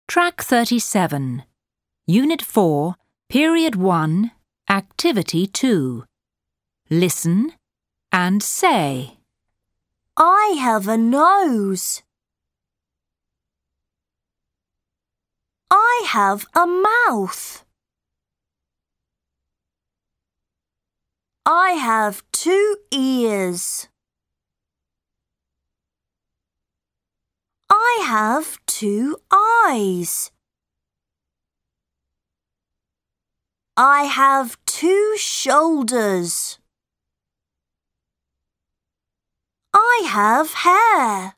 Track 37, Unit 4, Period 1, Activity 2. Listen and say. I have a nose. I have a mouth. I have 2 ears. I have 2 eyes. I have 2 shoulders. I have hair.